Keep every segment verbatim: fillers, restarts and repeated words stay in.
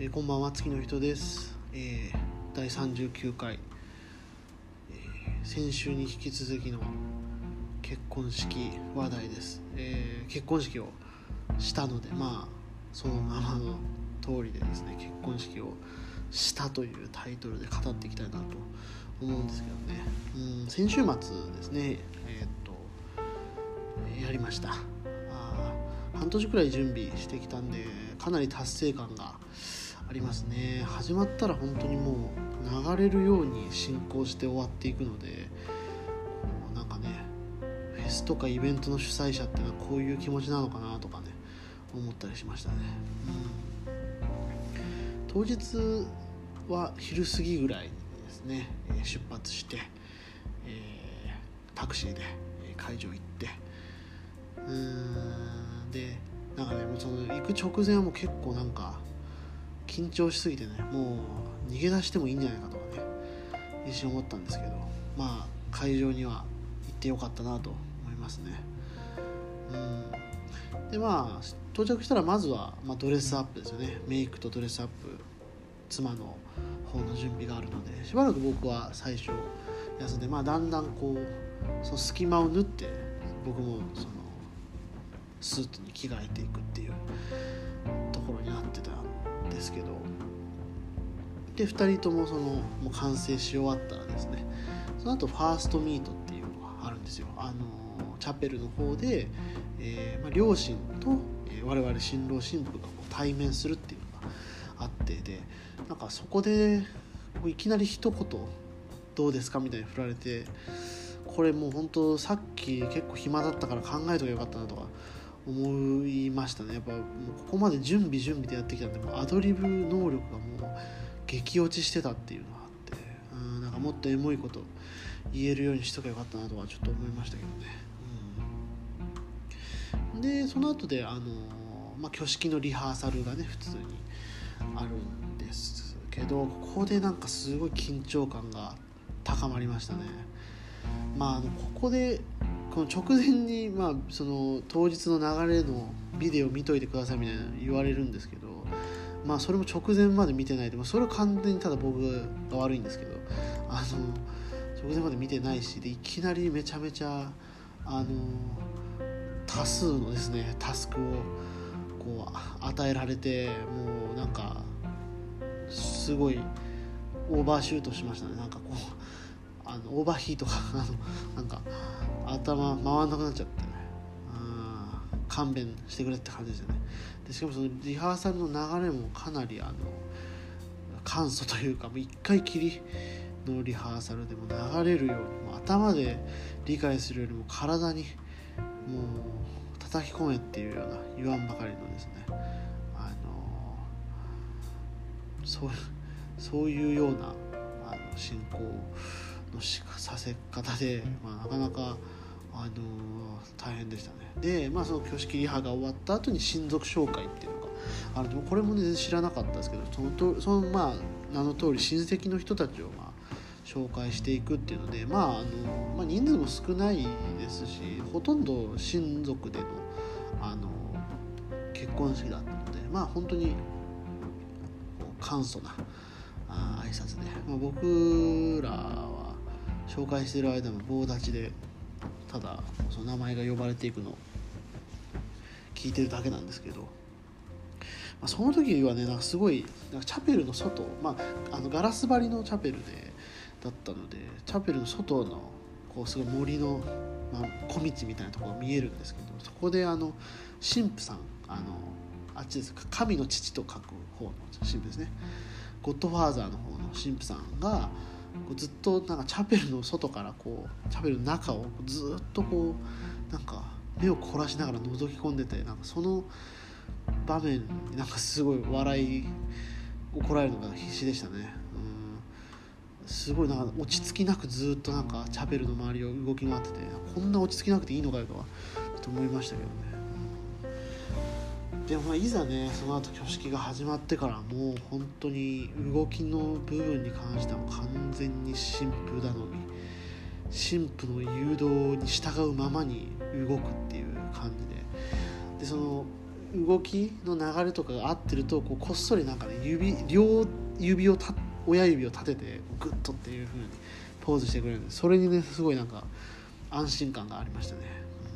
えー、こんばんは、月の人です。えー、だいさんじゅうきゅうかい、えー、先週に引き続きの結婚式話題です。えー、結婚式をしたので、まあそのままの通りでですね、結婚式をしたというタイトルで語っていきたいなと思うんですけどね。うん、先週末ですね、えー、っとやりました。あ半年くらい準備してきたんで、かなり達成感がありますね。始まったら本当にもう流れるように進行して終わっていくので、なんかね、フェスとかイベントの主催者ってのはこういう気持ちなのかなとかね、思ったりしましたね。うん、当日は昼過ぎぐらいにですね、出発して、えー、タクシーで会場行って、うーんでなんかね、もうその行く直前はもう結構なんか緊張しすぎてね、もう逃げ出してもいいんじゃないかとかね、一瞬思ったんですけど、まあ会場には行ってよかったなと思いますね。うんでまあ到着したらまずは、まあ、ドレスアップですよね。メイクとドレスアップ、妻の方の準備があるので、しばらく僕は最初休んで、まあだんだんこうその隙間を縫って僕もそのスーツに着替えていくっていうところになってたんですけど、でふたりともそのもう完成し終わったらですね、その後ファーストミートっていうのがあるんですよ。あのチャペルの方で、えーまあ、両親と、えー、我々新郎新婦がこう対面するっていうのがあって、でなんかそこでいきなり一言どうですかみたいに振られて、これもう本当さっき結構暇だったから考えとけばよかったなとか思いましたね。やっぱもうここまで準備準備でやってきたんで、もうアドリブ能力がもう激落ちしてたっていうのがあって、うん、なんかもっとエモいこと言えるようにしとけばよかったなとはちょっと思いましたけどね。うん、でその後であの、まあ、挙式のリハーサルがね普通にあるんですけど、ここでなんかすごい緊張感が高まりましたね。まあ、あのここでこの直前に、まあ、その当日の流れのビデオ見といてくださいみたいな言われるんですけど、まあそれも直前まで見てないで、まあ、それは完全にただ僕が悪いんですけど、あの直前まで見てないし、でいきなりめちゃめちゃあの多数のですねタスクをこう与えられて、もうなんかすごいオーバーシュートしましたね。なんかこうあのオーバーヒートがなんか頭回んなくなっちゃってね、あ勘弁してくれって感じですよね。でしかもそのリハーサルの流れもかなりあの簡素というか、もう一回きりのリハーサルでも流れるように、もう頭で理解するよりも体にもう叩き込めっていうような言わんばかりのですね、あのそうそういうようなあの進行のさせ方で、まあ、なかなか、あのー、大変でしたね。で、まあ、その挙式リハが終わった後に親族紹介っていうのがある。でもこれも、ね、全然知らなかったですけど、そのとその、まあ、名の通り親戚の人たちを、まあ、紹介していくっていうので、まああのまあ、人数も少ないですし、ほとんど親族での、あの結婚式だったので、まあ本当に簡素なあ挨拶で、まあ、僕らは紹介している間も棒立ちでただその名前が呼ばれていくのを聞いてるだけなんですけど、まあ、その時はね、なんかすごいなんかチャペルの外、まあ、あのガラス張りのチャペルでだったので、チャペルの外のこうすごい森の、まあ、小道みたいなところが見えるんですけど、そこであの神父さん、あのあっちですか、神の父と書く方の神父ですね、ゴッドファーザーの方の神父さんがこうずっとなんかチャペルの外からこうチャペルの中をずっとこうなんか目を凝らしながら覗き込んでて、なんかその場面になんかすごい笑いをこらえるのが必死でしたね。うん、すごいなんか落ち着きなくずっとなんかチャペルの周りを動き回ってて、こんな落ち着きなくていいのかよとはちょっと思いましたけどね。でもまあいざね、その後挙式が始まってからもう本当に動きの部分に関しては完全に神父頼み、神父の誘導に従うままに動くっていう感じで、でその動きの流れとかが合ってるとこうこっそりなんかね指両指をた親指を立ててグッとっていう風にポーズしてくれるんで、それにねすごいなんか安心感がありましたね。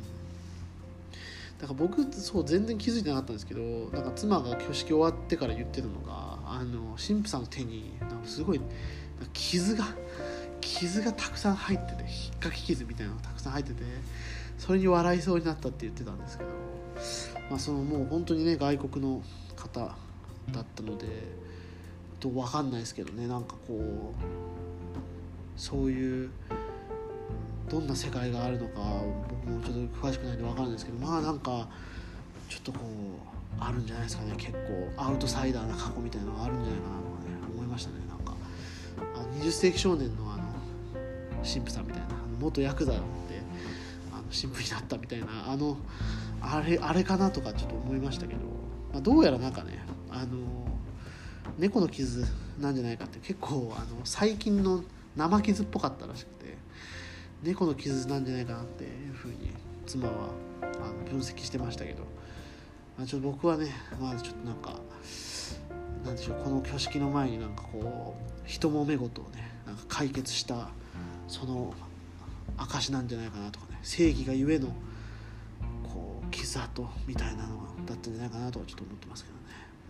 だから僕そう全然気づいてなかったんですけど、なんか妻が挙式終わってから言ってたのが、あの神父さんの手になんかすごいなんか傷が傷がたくさん入ってて、引っかき傷みたいなのがたくさん入ってて、それに笑いそうになったって言ってたんですけど、まあ、そのもう本当にね外国の方だったのでと分かんないですけどね、なんかこうそういうどんな世界があるのか僕もちょっと詳しくないんで分かんないですけど、まあなんかちょっとこうあるんじゃないですかね。結構アウトサイダーな過去みたいなのがあるんじゃないかなとかね思いましたね。なんかあのはたち世紀少年のあの神父さんみたいな、あの元ヤクザであの神父になったみたいなあのあれあれかなとかちょっと思いましたけど、まあ、どうやらなんかねあの猫の傷なんじゃないかって、結構あの最近の生傷っぽかったらしくて、猫の傷なんじゃないかなっていうふうに妻はあの分析してましたけど、まあ、ちょっと僕はねまあちょっとなんかなんでしょう、この挙式の前になんかこう一揉め事をねなんか解決したその証なんじゃないかなとかね、正義がゆえのこう傷跡みたいなのだったんじゃないかなとはちょっと思ってますけどね、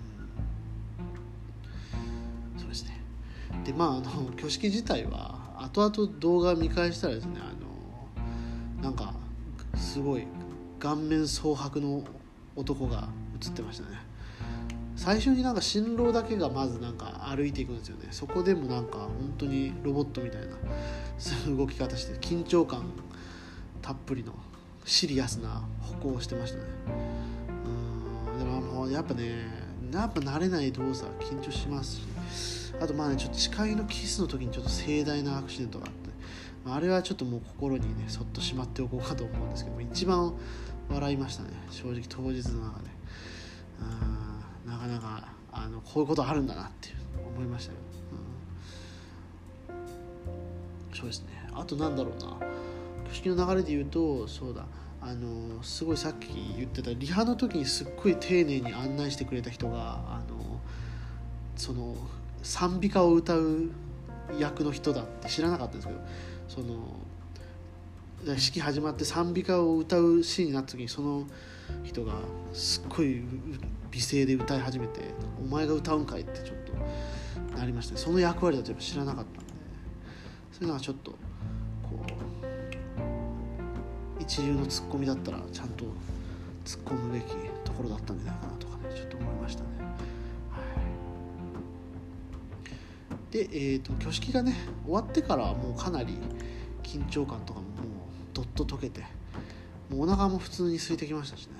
うん、そうですね。でまああの挙式自体は後々動画を見返したらですね、あのなんかすごい顔面蒼白の男が映ってましたね。最初になんか新郎だけがまずなんか歩いていくんですよね。そこでもなんか本当にロボットみたいなそういう動き方して緊張感たっぷりのシリアスな歩行をしてましたね。うーんでももうやっぱねやっぱ慣れない動作緊張しますし、あとまあねちょっと誓いのキスの時にちょっと盛大なアクシデントがあって、まあ、あれはちょっともう心にねそっとしまっておこうかと思うんですけど、一番笑いましたね正直当日の中で。うーんなかなかあのこういうことあるんだなっていう思いましたよ、うん、そうですね。あとなんだろうな、挙式の流れで言うとそうだあのすごいさっき言ってたリハの時にすっごい丁寧に案内してくれた人があのその賛美歌を歌う役の人だって知らなかったんですけど、その式始まって賛美歌を歌うシーンになった時にその人がすっごい美声で歌い始めて、お前が歌うんかいってちょっとなりましたね。その役割だとやっぱ知らなかったんで、そういうのはちょっとこう一流のツッコミだったらちゃんと突っ込むべきところだったんじゃないかなとかねちょっと思いましたね、はい、で、えーと、挙式がね終わってからはもうかなり緊張感とかももうどっと解けて、もうお腹も普通に空いてきましたしね、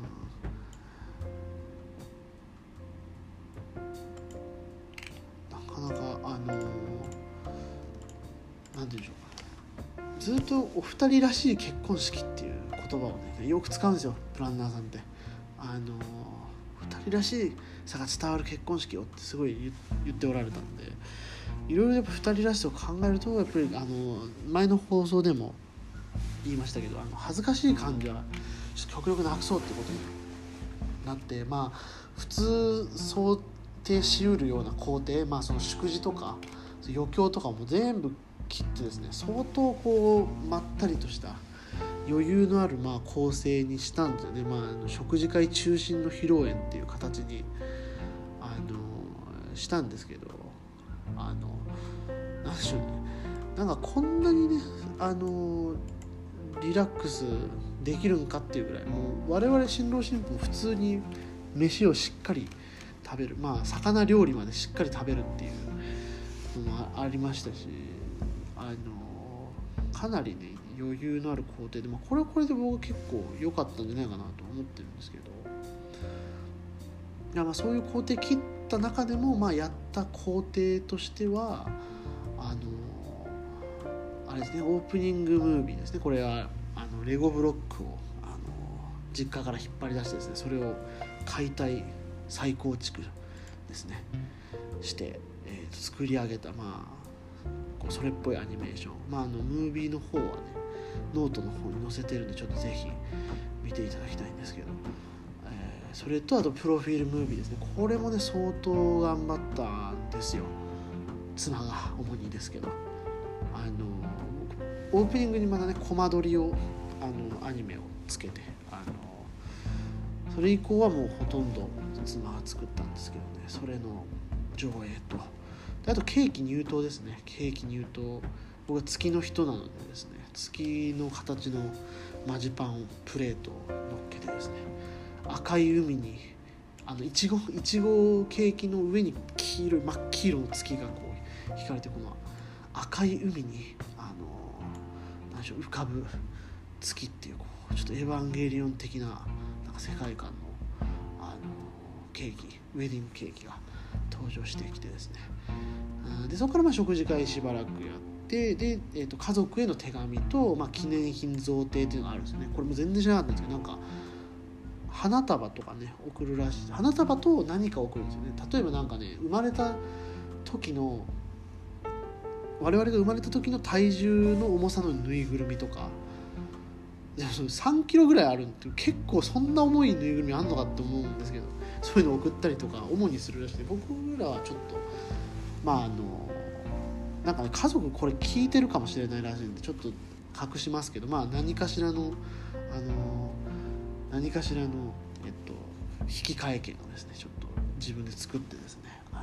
うん、なかなかあのー、なんていうんでしょうか、ずっとお二人らしい結婚式っていう言葉をねよく使うんですよプランナーさんって。あのー、二人らしいさが伝わる結婚式をってすごい言っておられたんで、いろいろやっぱ二人らしさを考えるとやっぱりあのー、前の放送でも言いましたけど、あの恥ずかしい感じはちょっと極力なくそうってことになって、まあ普通想定しうるような工程、まあその祝辞とか余興とかも全部切ってですね、相当こうまったりとした余裕のあるまあ構成にしたんですよね。まあ、あの食事会中心の披露宴っていう形にあのしたんですけど、あのなんでしょうね、なんかこんなにねあのリラックスできるんかっていうぐらい、もう我々新郎新婦も普通に飯をしっかり食べる、まあ魚料理までしっかり食べるっていうのもありましたし、あのかなりね余裕のある工程で、まあ、これはこれで僕は結構良かったんじゃないかなと思ってるんですけど、いやまあそういう工程切った中でも、まあ、やった工程としてはあのあれですね、オープニングムービーですね。これはあのレゴブロックをあの実家から引っ張り出してですね、それを解体再構築ですねして、えー、作り上げた、まあこうそれっぽいアニメーション、まあ、あのムービーの方はねノートの方に載せてるんでちょっとぜひ見ていただきたいんですけど、えそれとあとプロフィールムービーですね。これもね相当頑張ったんですよ、妻が主にですけど。あのオープニングにまだねコマ撮りをあのアニメをつけて、あのそれ以降はもうほとんど妻が作ったんですけどね、それの上映と、であとケーキ入刀ですね。ケーキ入刀、僕は月の人なのでですね、月の形のマジパンプレートを乗っけてですね、赤い海にあのいちごいちごケーキの上に黄色い真っ黄色の月がこう引かれて、この赤い海にあの何でしょう浮かぶ月っていう、こうちょっとエヴァンゲリオン的な、なんか世界観の、あのケーキ、ウェディングケーキが登場してきてですね、でそこからまあ食事会しばらくやってで、えー、と家族への手紙と、まあ、記念品贈呈っていうのがあるんですよね。これも全然知らなかったんですけど、なんか花束とかね送るらしい。花束と何か送るんですよね。例えばなんかね、生まれた時の我々が生まれた時の体重の重さのぬいぐるみとか、さんキロぐらいあるって結構そんな重いぬいぐるみあんのかって思うんですけど、そういうのを送ったりとか主にするらしくて、僕らはちょっとまああのなんかね家族これ聞いてるかもしれないらしいんでちょっと隠しますけど、まあ何かしらのあの何かしらのえっと引き換え券をですねちょっと自分で作ってですね、あ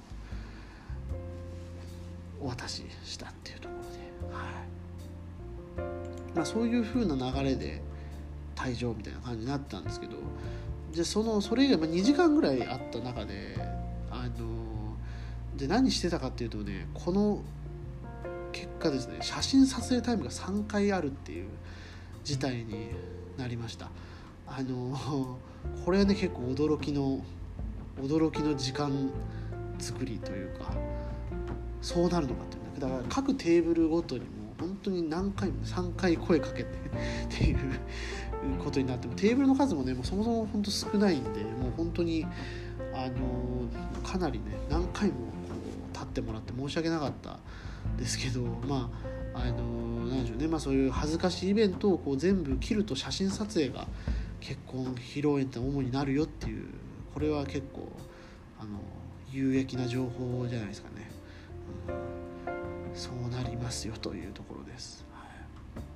のお渡ししたっていうところで、はい、まあそういう風な流れで退場みたいな感じになったんですけど、じゃあそのそれ以外、まあ、にじかんぐらいあった中であので何してたかっていうとね、この結果ですね、写真撮影タイムがさんかいあるっていう事態になりました。あのこれはね結構驚きの驚きの時間作りというか、そうなるのかっていう、だから各テーブルごとにも本当に何回もさんかい声かけてっていうことになっても、テーブルの数もねもうそもそも本当少ないんで、もう本当にあのかなりね何回もこう立ってもらって申し訳なかったですけど、まああのなんでしょうね、まあそういう恥ずかしいイベントをこう全部切ると写真撮影が結婚披露宴って主になるよっていう、これは結構あの有益な情報じゃないですかね、うん、そうなりますよというところです、はい、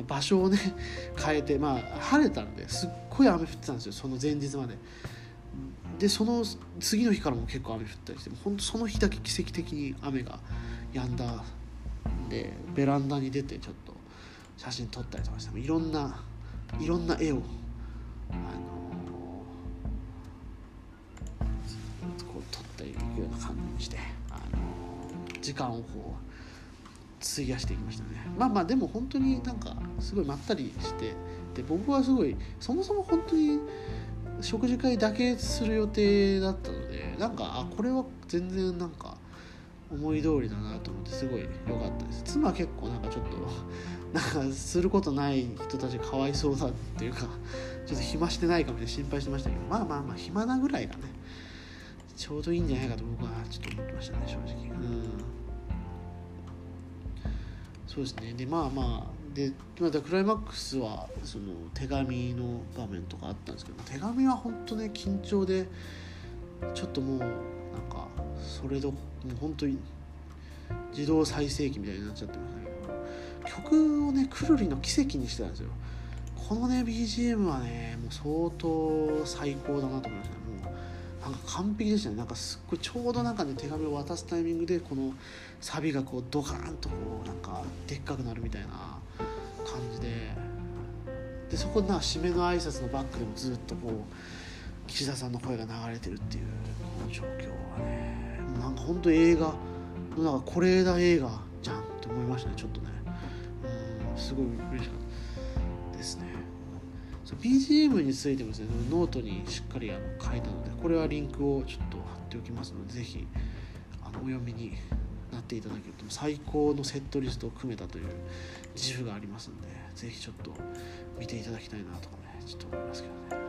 場所をね変えて、まあ晴れたんですっごい雨降ってたんですよ、その前日まで。でその次の日からも結構雨降ったりして、本当その日だけ奇跡的に雨が止んだんで、ベランダに出てちょっと写真撮ったりとかして、いろんないろんな絵を、あのー、こう撮っていくような感じにして、あのー、時間をこう費やしていきましたね。まあまあでも本当になんかすごいまったりして、で僕はすごいそもそも本当に食事会だけする予定だったので、なんかあこれは全然なんか思い通りだなと思ってすごい良かったです。妻は結構なんかちょっとなんかすることない人たちがかわいそうだっていうか、ちょっと暇してないかみたいな心配してましたけど、まあまあまあ暇なぐらいがねちょうどいいんじゃないかと僕はちょっと思ってましたね、正直。うんそうですね。でまあまあでまたクライマックスはその手紙の場面とかあったんですけど、手紙は本当ね緊張でちょっともうなんかそれどもう本当に自動再生機みたいになっちゃってましたけど、曲をねくるりの奇跡にしてたんですよ。このね ビージーエム はねもう相当最高だなと思いましたね。もうなんか完璧でしたね。なんかすっごいちょうどなんかね手紙を渡すタイミングでこのサビがこうドカーンとこうなんかでっかくなるみたいな感じで、でそこでなんか締めの挨拶のバックでもずっとこう岸田さんの声が流れてるっていうこの状況はね、もうなんか本当映画なんか是枝映画じゃんって思いましたね。ちょっとねうんすごい嬉しかったですね。ビージーエム についてもですねノートにしっかりあの書いたので、これはリンクをちょっと貼っておきますので、ぜひあのお読みになっていただけると最高のセットリストを組めたという自負がありますので、ぜひちょっと見ていただきたいなとかねちょっと思いますけどね。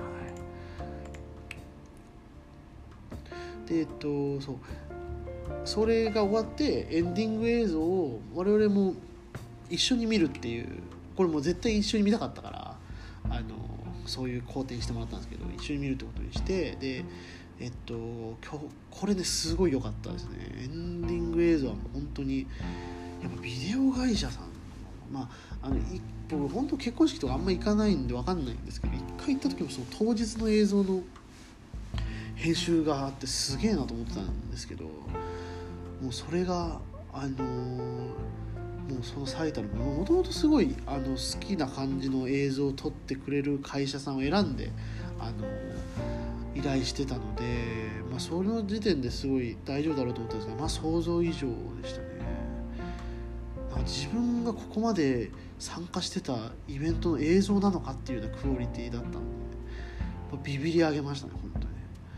はい、でえっとそうそれが終わってエンディング映像を我々も一緒に見るっていう、これも絶対一緒に見たかったから、あのそういう好転してもらったんですけど、一緒に見るってことにして、でえっと今日これねすごい良かったですね。エンディング映像はもう本当にやっぱビデオ会社さん、まああの僕本当結婚式とかあんま行かないんで分かんないんですけど、一回行った時もその当日の映像の編集があってすげえなと思ってたんですけど、もうそれがあのー、もうその最たるもともとすごいあの好きな感じの映像を撮ってくれる会社さんを選んで、あのー、依頼してたので、まあ、その時点ですごい大丈夫だろうと思ったんですが、まあ、想像以上でしたね。なんか自分がここまで参加してたイベントの映像なのかっていうようなクオリティだったので、ビビり上げましたね本当に。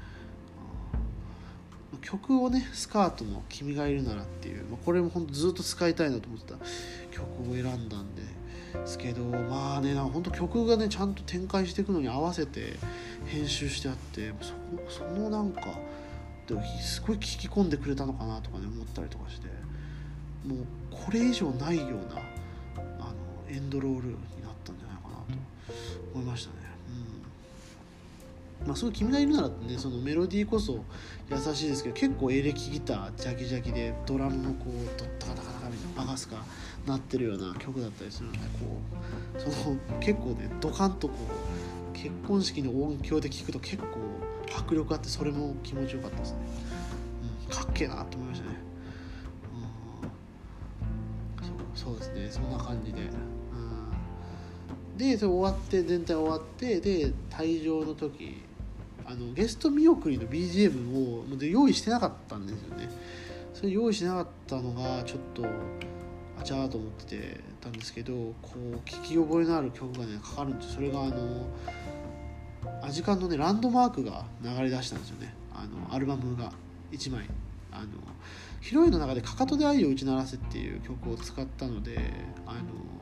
曲をね、スカートの君がいるならっていう、まあ、これも本当ずっと使いたいなと思ってた曲を選んだんですけど、まあね、なんか本当曲がねちゃんと展開していくのに合わせて編集してあって、そ, そのなんかすごい聞き込んでくれたのかなとかね思ったりとかして、もうこれ以上ないようなあのエンドロールになったんじゃないかなと思いましたね。まあ、すごい君がいるならってね、そのメロディーこそ優しいですけど、結構エレキギタージャキジャキでドラムもこうドッタカタカタカみたいなバカスカなってるような曲だったりするので、こうその結構ねドカンとこう結婚式の音響で聴くと結構迫力あって、それも気持ちよかったですね。うん、かっけえなと思いましたね。うん、そう、そうですね、そんな感じで、うん、でそれ終わって全体終わって、で退場の時、あのゲスト見送りの ビージーエム を用意してなかったんですよね。それ用意しなかったのがちょっとあちゃーと思っててたんですけど、こう聞き覚えのある曲がねかかるんですよ。それがあのアジカンのねランドマークが流れ出したんですよね。あのアルバムがいちまい、あのヒロインの中でかかとで愛を打ち鳴らせっていう曲を使ったので、あの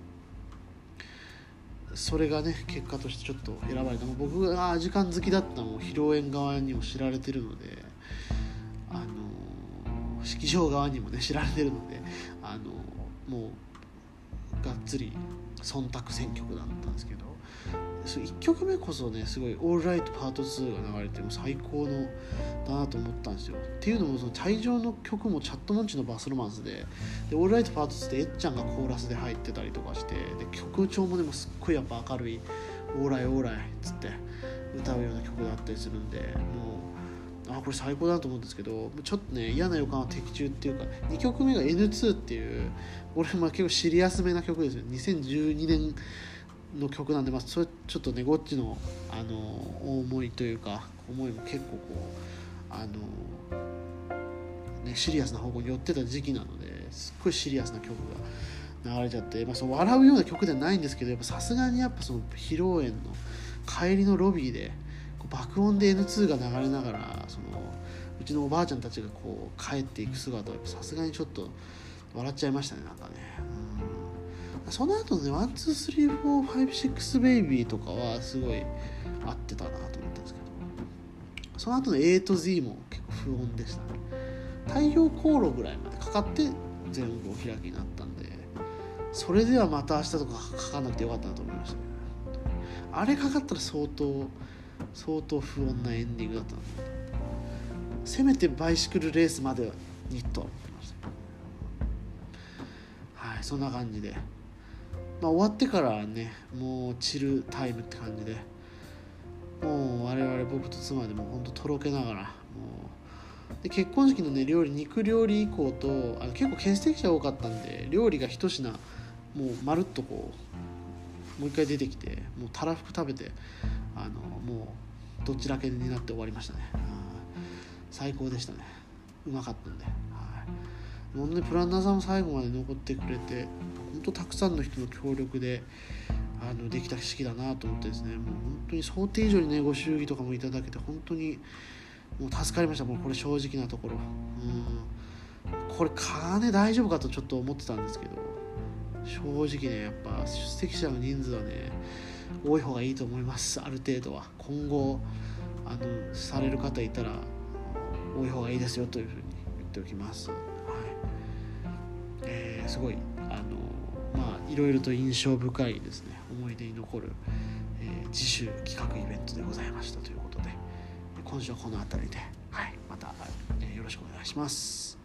それがね結果としてちょっと選ばれた。僕がアジカン好きだったのも披露宴側にも知られてるので、あの式場側にもね知られてるので、あのもうがっつり忖度選曲だったんですけど、いっきょくめこそねすごいオールライトパートツーが流れても最高のだなと思ったんですよ。っていうのもその退場の曲もチャットモンチのバスロマンスで、でオールライトパートツーってえっちゃんがコーラスで入ってたりとかして、で曲調もでもすっごいやっぱ明るいオーライオーライっつって歌うような曲だったりするんで、もうあこれ最高だと思うんですけど、ちょっとね嫌な予感は的中っていうか、にきょくめが エヌツー っていう俺も結構シリアスめな曲ですよ。にせんじゅうにねんの曲なんで、まあ、それちょっとねゴッチのあの思いというか思いも結構こうあの、ね、シリアスな方向に寄ってた時期なので、すっごいシリアスな曲が流れちゃって、まあ、その笑うような曲ではないんですけど、やっぱさすがにやっぱその披露宴の帰りのロビーでこう爆音で エヌツー が流れながら、そのうちのおばあちゃんたちがこう帰っていく姿はさすがにちょっと笑っちゃいましたね。なんかね、うん、その後のねワンツースリーフォーファイブシックスベイビーとかはすごい合ってたなと思ったんですけど、その後の エーと ゼット も結構不穏でしたね。太陽航路ぐらいまでかかって全部お開きになったんで、それではまた明日とかかかんなくてよかったなと思いましたね。あれかかったら相当相当不穏なエンディングだったので、せめてバイシクルレースまでにと思ってました。はい、そんな感じで、まあ、終わってからはねもうチルタイムって感じで、もう我々僕と妻でも本当とろけながら、もうで結婚式のね料理、肉料理以降とあの結構欠席者多かったんで、料理が一品もうまるっとこうもう一回出てきて、もうたらふく食べて、あのもうどっちらけになって終わりましたね。最高でしたね。うまかったんで、はい、もうねプランナーさんも最後まで残ってくれて、本当たくさんの人の協力であのできた式だなと思ってですね、もう本当に想定以上にねご祝儀とかもいただけて本当にもう助かりました。もうこれ正直なところ、うん、これ金大丈夫かとちょっと思ってたんですけど、正直ねやっぱ出席者の人数はね多い方がいいと思います。ある程度は今後あのされる方いたら多い方がいいですよというふうに言っておきます。はい、えー、すごいあのまあいろいろと印象深いですね、思い出に残る、え次週企画イベントでございましたということで、今週はこの辺りで、はい、また、えー、よろしくお願いします。